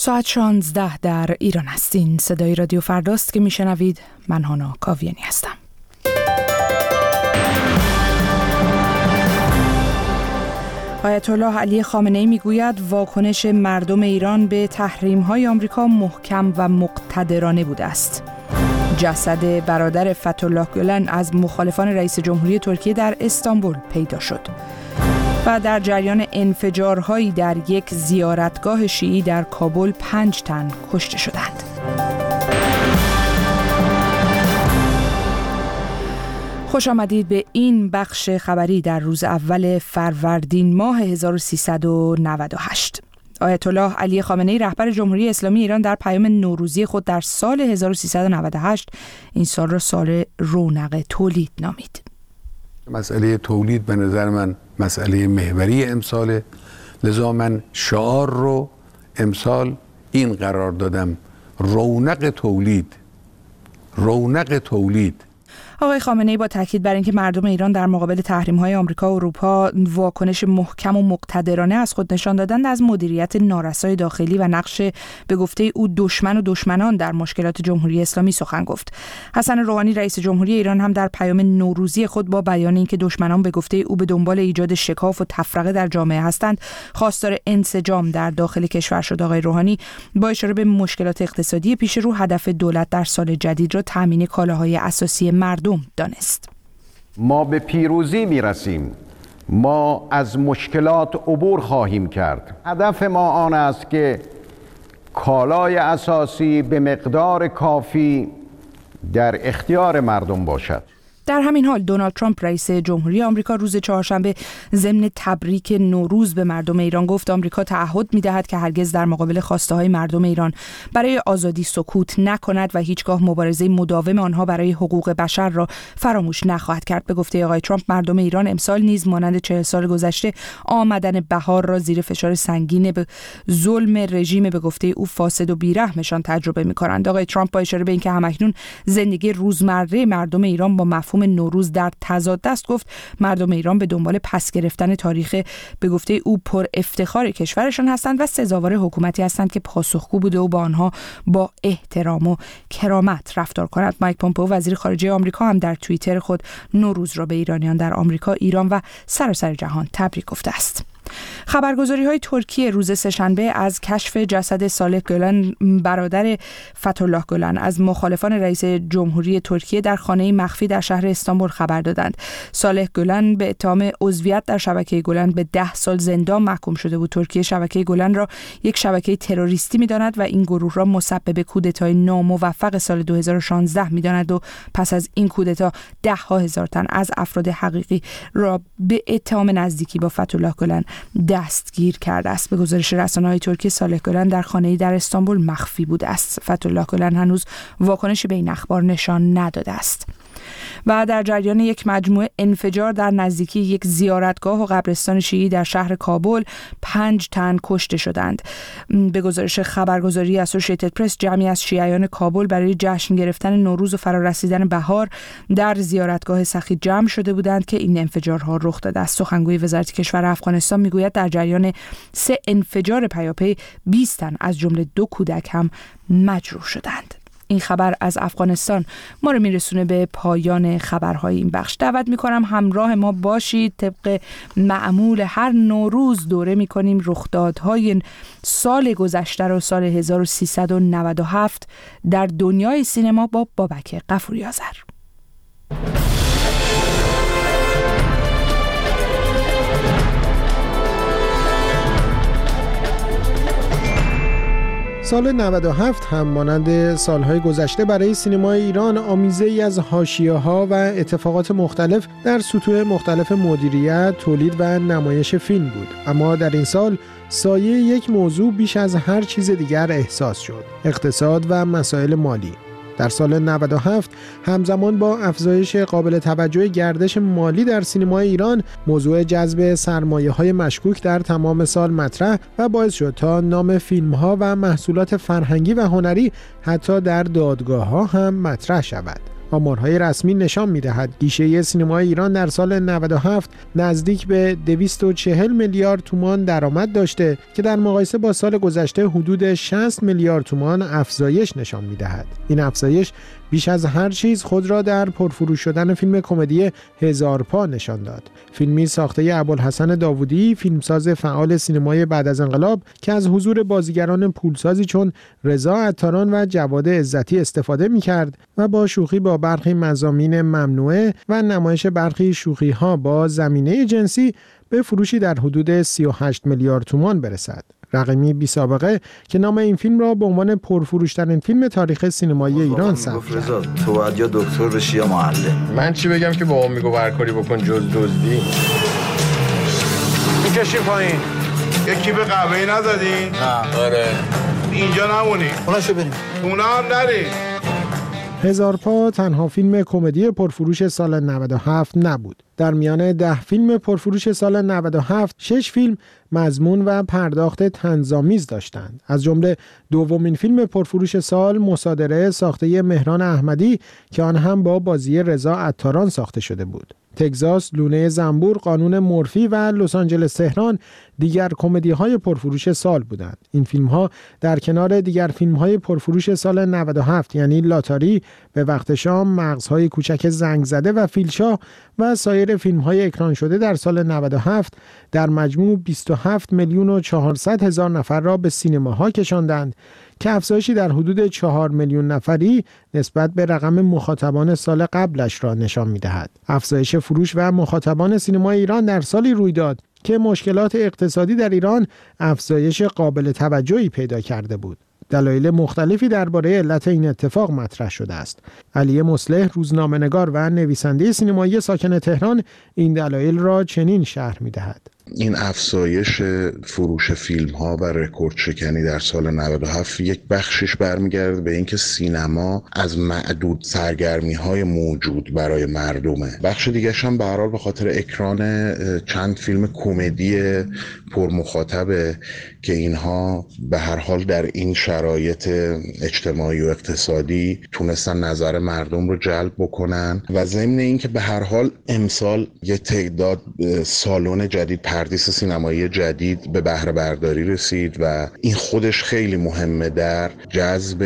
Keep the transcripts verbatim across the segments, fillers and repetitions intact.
ساعت شانزده در ایران هستین. صدای رادیو فرداست که میشنوید. من هانا کاویانی هستم. آیت الله علی خامنه‌ای میگوید واکنش مردم ایران به تحریم‌های آمریکا محکم و مقتدرانه بوده است. جسد برادر فتح‌الله گلن از مخالفان رئیس جمهوری ترکیه در استانبول پیدا شد. و در جریان انفجارهایی در یک زیارتگاه شیعی در کابل پنج تن کشته شدند. خوش آمدید به این بخش خبری در روز اول فروردین ماه هزار و سیصد و نود و هشت. آیت الله علی خامنه‌ای رهبر جمهوری اسلامی ایران در پیام نوروزی خود در سال هزار و سیصد و نود و هشت این سال را سال رونق تولید نامید. مسئله تولید به نظر من مسئله محوری امساله، لذا من شعار رو امسال این قرار دادم: رونق تولید. رونق تولید. آقای خامنه‌ای با تاکید بر اینکه مردم ایران در مقابل تحریم‌های آمریکا و اروپا واکنش محکم و مقتدرانه از خود نشان دادند، از مدیریت نارسای داخلی و نقش به گفته او دشمن و دشمنان در مشکلات جمهوری اسلامی سخن گفت. حسن روحانی رئیس جمهوری ایران هم در پیام نوروزی خود با بیان اینکه دشمنان به گفته او به دنبال ایجاد شکاف و تفرقه در جامعه هستند، خواستار انسجام در داخل کشور شد. آقای روحانی با اشاره به مشکلات اقتصادی پیش رو، هدف دولت در سال جدید را تامین کالاهای اساسی مردم دانست. ما به پیروزی میرسیم. ما از مشکلات عبور خواهیم کرد. هدف ما آن است که کالای اساسی به مقدار کافی در اختیار مردم باشد. در همین حال دونالد ترامپ رئیس جمهوری آمریکا روز چهارشنبه ضمن تبریک نوروز به مردم ایران گفت آمریکا تعهد می‌دهد که هرگز در مقابل خواسته‌های مردم ایران برای آزادی سکوت نکند و هیچگاه مبارزه مداوم آنها برای حقوق بشر را فراموش نخواهد کرد. به گفته آقای ترامپ مردم ایران امسال نیز مانند چهل سال گذشته آمدن بهار را زیر فشار سنگین به ظلم رژیم به گفته او فاسد و بی‌رحمشان تجربه می‌کنند. آقای ترامپ با اشاره به اینکه همکنون زندگی روزمره مردم ایران با مفهوم نوروز در تضاد است، گفت مردم ایران به دنبال پس گرفتن تاریخ به گفته او پر افتخار کشورشان هستند و سزاوار حکومتی هستند که پاسخگو بوده و با آنها با احترام و کرامت رفتار کند. مایک پومپئو وزیر خارجه آمریکا هم در توییتر خود نوروز را به ایرانیان در آمریکا، ایران و سراسر جهان تبریک گفته است. خبرگزاری‌های ترکیه روز سه‌شنبه از کشف جسد صالح گلن برادر فتح‌الله گلن از مخالفان رئیس جمهوری ترکیه در خانه‌ای مخفی در شهر استانبول خبر دادند. صالح گلن به اتهام عضویت در شبکه گلن به ده سال زندان محکوم شده بود. ترکیه شبکه گلن را یک شبکه تروریستی می‌داند و این گروه را مسبب کودتای ناموفق سال دو هزار و شانزده می‌داند و پس از این کودتا ده ها هزار تن از افراد حقیقی را به اتهام نزدیکی با فتح‌الله گلن دستگیر کرده است. به گزارش رسانه‌های ترکیه صالح گلن در خانه‌ای در استانبول مخفی بوده است. فتح‌الله گلن هنوز واکنشی به این اخبار نشان نداده است. و در جریان یک مجموعه انفجار در نزدیکی یک زیارتگاه و قبرستان شیعی در شهر کابل پنج تن کشته شدند. به گزارش خبرگزاری اسوسییتد پرس، جمعی از شیعیان کابل برای جشن گرفتن نوروز و فرارسیدن بهار در زیارتگاه سخی جمع شده بودند که این انفجارها رخ داده است. سخنگوی وزارت کشور افغانستان میگوید در جریان سه انفجار پیاپی بیست تن از جمله دو کودک هم مجروح شدند. این خبر از افغانستان ما رو میرسونه به پایان خبرهای این بخش. دعوت میکنم همراه ما باشید. طبق معمول هر نوروز دوره میکنیم رخدادهای سال گذشته رو، سال هزار و سیصد و نود و هفت در دنیای سینما با بابک غفوری آذر. سال نود و هفت هم مانند سالهای گذشته برای سینمای ایران آمیزه‌ای از حاشیه‌ها و اتفاقات مختلف در سطوح مختلف مدیریت، تولید و نمایش فیلم بود. اما در این سال سایه یک موضوع بیش از هر چیز دیگر احساس شد: اقتصاد و مسائل مالی. در سال نود و هفت همزمان با افزایش قابل توجه گردش مالی در سینمای ایران، موضوع جذب سرمایه‌های مشکوک در تمام سال مطرح و باعث شد تا نام فیلم‌ها و محصولات فرهنگی و هنری حتی در دادگاه‌ها هم مطرح شود. آمارهای رسمی نشان می‌دهد گیشه سینمای ایران در سال نود و هفت نزدیک به دویست و چهل میلیارد تومان درآمد داشته که در مقایسه با سال گذشته حدود شصت میلیارد تومان افزایش نشان می‌دهد. این افزایش بیش از هر چیز خود را در پرفروش شدن فیلم کمدی هزار پا نشان داد. فیلمی ساخته ابوالحسن داوودی، فیلمساز فعال سینمای بعد از انقلاب که از حضور بازیگران پولسازی چون رضا عطاران و جواد عزتی استفاده می‌کرد و با شوخی با برخی مضامین ممنوعه و نمایش برخی شوخی‌ها با زمینه جنسی به فروشی در حدود سی و هشت میلیارد تومان برسد. رقمی بی سابقه که نام این فیلم را به عنوان پرفروش‌ترین فیلم تاریخ سینمایی ایران ثبت کرد. تو باید یا دکتر بشی یا معلم. من چی بگم که بابام میگه هر کاری بکن جز دزدی. میکشیم پایین. یکی به قهوه‌ای نزدین؟ نه. آره. اینجا نمونی. خونه‌شو بریم. خونه هم نری. هزار پا تنها فیلم کمدی پرفروش سال نود و هفت نبود. در میان ده فیلم پرفروش سال نود و هفت، شش فیلم مضمون و پرداخت طنزآمیز داشتند. از جمله دومین فیلم پرفروش سال مصادره ساخته مهران احمدی که آن هم با بازی رضا عطاران ساخته شده بود. تگزاس، لونه زنبور، قانون مورفی و لس آنجلس تهران دیگر کمدی‌های پرفروش سال بودند. این فیلم‌ها در کنار دیگر فیلم‌های پرفروش سال نود و هفت یعنی لاتاری، به وقت شام، مغزهای کوچک زنگ زده و فیلشاه و سایر فیلم‌های اکران شده در سال نود و هفت در مجموع بیست و هفت میلیون و چهارصد هزار نفر را به سینماها کشاندند که افزایشی در حدود چهار میلیون نفری نسبت به رقم مخاطبان سال قبلش را نشان می‌دهد. افزایش فروش و مخاطبان سینمای ایران در سالی روی داد که مشکلات اقتصادی در ایران افزایش قابل توجهی پیدا کرده بود. دلایل مختلفی درباره علت این اتفاق مطرح شده است. علی مصلح، روزنامه‌نگار و نویسنده سینمایی ساکن تهران، این دلایل را چنین شرح می‌دهد. این افزایش فروش فیلم ها و رکورد شکنی در سال نود و هفت یک بخشش برمیگرده به اینکه سینما از معدود سرگرمی های موجود برای مردمه. بخش دیگرش هم به هر حال به خاطر اکران چند فیلم کمدی پرمخاطبه که اینها به هر حال در این شرایط اجتماعی و اقتصادی تونستن نظر مردم رو جلب بکنن و ضمن اینکه به هر حال امسال یه تعداد سالن جدید، پردیس سینمایی جدید به بهره برداری رسید و این خودش خیلی مهمه در جذب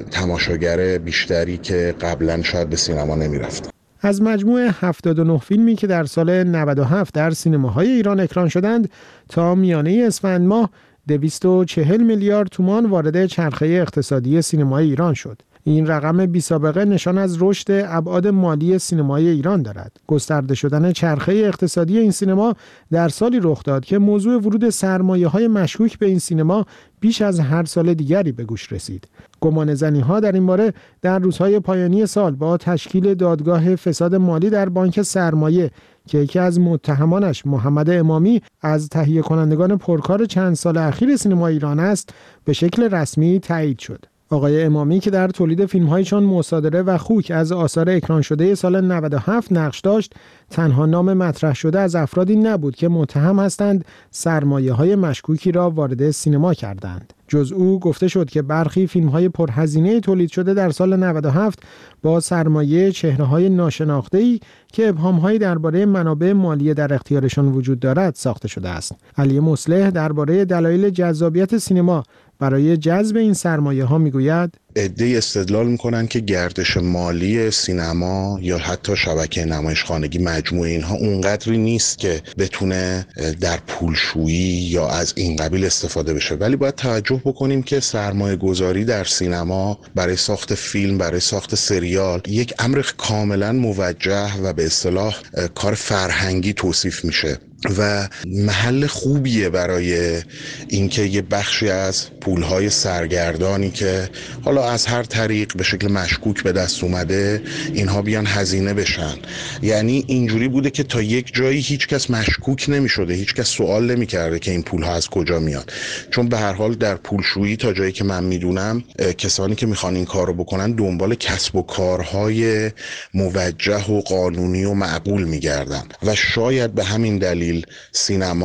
تماشاگر بیشتری که قبلا شاید به سینما نمی‌رفتن. از مجموع هفتاد و نه فیلمی که در سال نود و هفت در سینماهای ایران اکران شدند تا میانه اسفند ماه دویست و چهل میلیارد تومان وارد چرخه اقتصادی سینمای ایران شد. این رقم بی سابقه نشان از رشد ابعاد مالی سینمای ایران دارد. گسترده شدن چرخه اقتصادی این سینما در سالی رخ داد که موضوع ورود سرمایه‌های مشکوک به این سینما بیش از هر سال دیگری به گوش رسید. گمانه‌زنی‌ها در این باره در روزهای پایانی سال با تشکیل دادگاه فساد مالی در بانک سرمایه که یکی از متهمانش محمد امامی از تهیه کنندگان پرکار چند سال اخیر سینما ایران است به شکل رسمی تایید شد. آقای امامی که در تولید فیلم‌های چون مصادره و خوک از آثار اکران شده سال نود و هفت نقش داشت، تنها نام مطرح شده از افرادی نبود که متهم هستند سرمایه‌های مشکوکی را وارد سینما کردند. جز او گفته شد که برخی فیلم‌های پرهزینه تولید شده در سال نود و هفت با سرمایه چهره‌های ناشناخته‌ای که ابهام‌هایی درباره منابع مالی در اختیارشان وجود دارد ساخته شده است. علی مصلح درباره دلایل جذابیت سینما برای جذب این سرمایه ها میگوید عده‌ای استدلال میکنن که گردش مالی سینما یا حتی شبکه نمایشخانگی مجموع اینها اونقدری نیست که بتونه در پولشویی یا از این قبیل استفاده بشه، ولی باید توجه بکنیم که سرمایه گذاری در سینما برای ساخت فیلم، برای ساخت سریال یک امر کاملا موجه و به اصطلاح کار فرهنگی توصیف میشه و محل خوبیه برای اینکه یه بخشی از پولهای سرگردانی که حالا از هر طریق به شکل مشکوک به دست اومده اینها بیان هزینه بشن. یعنی اینجوری بوده که تا یک جایی هیچ کس مشکوک نمی شده، هیچ کس سوال نمی کرده که این پولها از کجا میاد، چون به هر حال در پولشویی تا جایی که من میدونم کسانی که میخوان این کار رو بکنن دنبال کسب و کارهای موجه و قانونی و معقول میگردن و شاید به همین دلیل سینما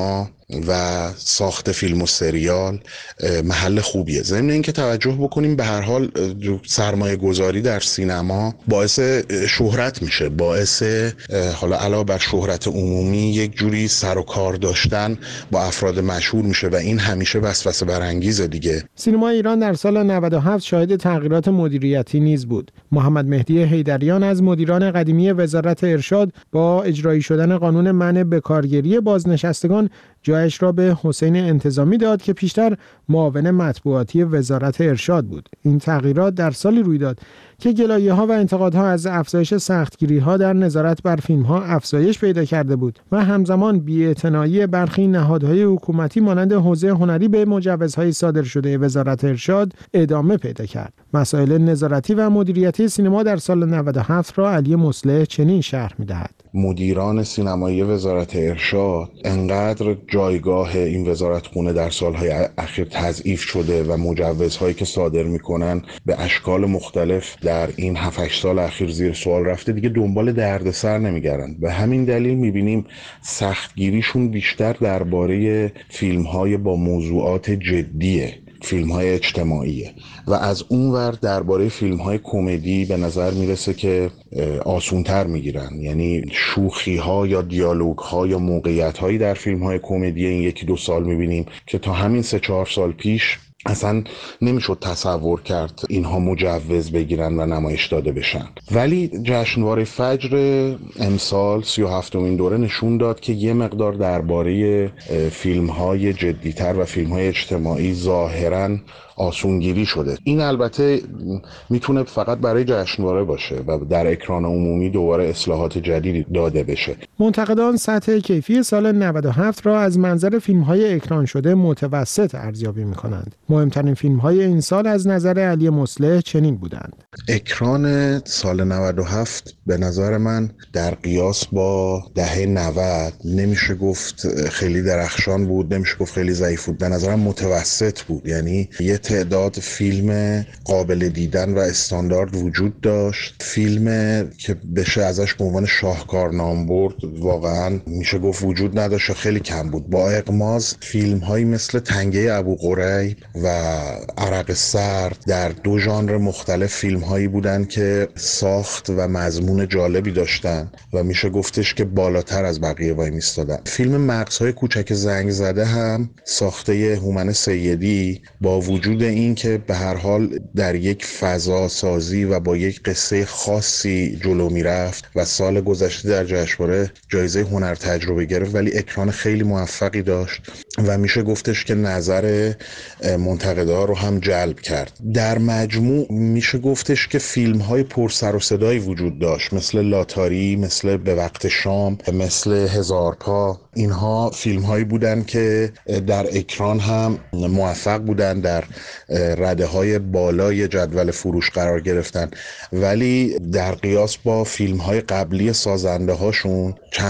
و ساخت فیلم و سریال محل خوبیه. ضمن اینکه توجه بکنیم به هر حال سرمایه گذاری در سینما باعث شهرت میشه، باعث حالا علاوه بر شهرت عمومی یک جوری سر و کار داشتن با افراد مشهور میشه و این همیشه وسوسه برانگیزه دیگه. سینما ایران در سال نود و هفت شاهد تغییرات مدیریتی نیز بود. محمد مهدی حیدریان از مدیران قدیمی وزارت ارشاد با اجرایی شدن قانون منع بکارگیری بازنشستگان جایش را به حسین انتظامی داد که پیشتر معاون مطبوعاتی وزارت ارشاد بود. این تغییرات در سالی روی داد که گلایه‌ها و انتقادها از افزایش سختگیری‌ها در نظارت بر فیلم‌ها افزایش پیدا کرده بود و همزمان بی‌اعتنایی برخی نهادهای حکومتی مانند حوزه هنری به مجوزهای صادر شده وزارت ارشاد ادامه پیدا کرد. مسائل نظارتی و مدیریتی سینما در سال نود و هفت را علی مصلح چنین شرح می‌دهد. مدیران سینمایی وزارت ارشاد انقدر جایگاه این وزارتخونه در سالهای اخیر تضعیف شده و مجوزهایی که صادر میکنن به اشکال مختلف در این هفت هشت سال اخیر زیر سوال رفته، دیگه دنبال دردسر نمیگردن. به همین دلیل میبینیم سختگیریشون بیشتر درباره فیلم‌های با موضوعات جدیه، فیلم‌های اجتماعیه و از اون ور درباره فیلم‌های کمدی به نظر میرسه که آسون‌تر میگیرن. یعنی شوخی‌ها یا دیالوگ‌ها یا موقعیت‌هایی در فیلم‌های کمدی این یکی دو سال میبینیم که تا همین سه چهار سال پیش اصلا نمیشد تصور کرد اینها مجوز بگیرن و نمایش داده بشن. ولی جشنواره فجر امسال سی و هفتمین دوره نشون داد که یه مقدار درباره فیلم‌های جدی‌تر و فیلم‌های اجتماعی ظاهراً آسونگیری شده. این البته میتونه فقط برای جشنواره باشه و در اکران عمومی دوباره اصلاحات جدیدی داده بشه. منتقدان سطح کیفی سال نود و هفت را از منظر فیلم‌های اکران شده متوسط ارزیابی می‌کنند. مهمترین فیلم‌های این سال از نظر علی مصلح چنین بودند. اکران سال نود و هفت به نظر من در قیاس با دهه نود نمیشه گفت خیلی درخشان بود، نمیشه گفت خیلی ضعیف بود، به نظرم متوسط بود. یعنی یه تعداد فیلم قابل دیدن و استاندارد وجود داشت، فیلم که بشه ازش به عنوان شاهکار نام برد واقعا میشه گفت وجود نداشت، خیلی کم بود. با اغماض فیلم هایی مثل تنگه ابو قریب و عرق سرد در دو ژانر مختلف فیلم هایی بودن که ساخت و مضمون جالبی داشتن و میشه گفتش که بالاتر از بقیه وای میستادن. فیلم مغزهای کوچک زنگ زده هم ساخته هومن سیدی با وجود این که به هر حال در یک فضا سازی و با یک قصه خاصی جلو میرفت و سال گذشته در جشنواره جایزه هنر تجربه گرفت، ولی اکران خیلی موفقی داشت و میشه گفتش که نظر منتقدا رو هم جلب کرد. در مجموع میشه گفتش که فیلم های پر سر و صدایی وجود داشت، مثل لاتاری، مثل به وقت شام، مثل هزار پا. اینها فیلم هایی بودن که در اکران هم موفق بودن، در رده های بالای جدول فروش قرار گرفتن، ولی در قیاس با فیلم های قبلی سازنده هاشون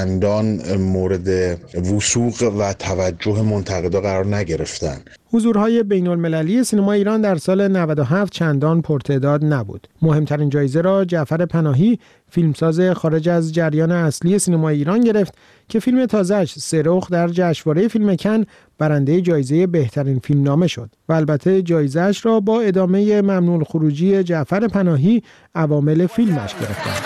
چندان مورد وثوق و توجه منتقدا قرار نگرفتن. حضورهای بین المللی سینما ایران در سال نود و هفت چندان پرتعداد نبود. مهمترین جایزه را جعفر پناهی، فیلمساز خارج از جریان اصلی سینما ایران گرفت که فیلم تازه‌اش سرخ در جشنواره فیلم کن برنده جایزه بهترین فیلمنامه شد و البته جایزه‌اش را با ادامه ممنوع الخروجی جعفر پناهی عوامل فیلمش گرفتند.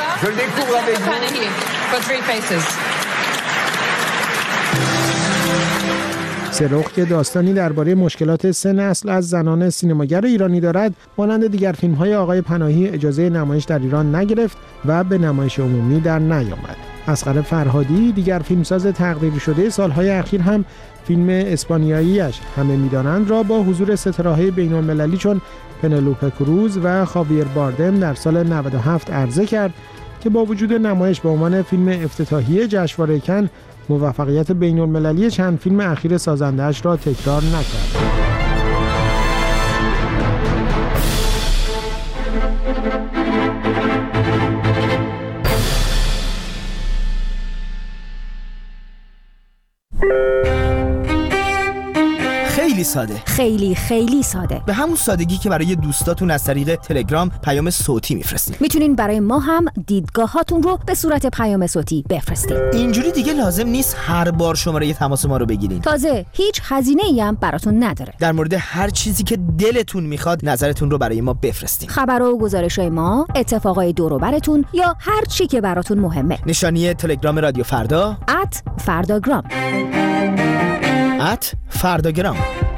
سرخ که داستانی درباره مشکلات سه نسل از زنان سینماگر ایرانی دارد، مانند دیگر فیلم‌های آقای پناهی اجازه نمایش در ایران نگرفت و به نمایش عمومی در نیامد. اصغر فرهادی، دیگر فیلمساز تقدیر شده سالهای اخیر، هم فیلم اسپانیایی‌اش همه می‌دانند را با حضور ستاره‌های بین‌المللی چون پنلوپه کروز و خاویر باردم در سال نود و هفت عرضه کرد که با وجود نمایش به عنوان فیلم افتتاحیه جشنواره کن، موفقیت بین المللی چند فیلم اخیر سازنده‌اش را تکرار نکرد. خیلی ساده. خیلی خیلی ساده. به همون سادگی که برای دوستاتون از طریق تلگرام پیام صوتی میفرستین. میتونین برای ما هم دیدگاهاتون رو به صورت پیام صوتی بفرستین. اینجوری دیگه لازم نیست هر بار شماره تماس ما رو بگیرین. تازه هیچ هزینه‌ای هم براتون نداره. در مورد هر چیزی که دلتون میخواد نظرتون رو برای ما بفرستین. خبر و گزارش‌های ما، اتفاقای دور و براتون یا هر چی که براتون مهمه. نشانی تلگرام رادیو فردا ات فرداگرام ات فرداگرام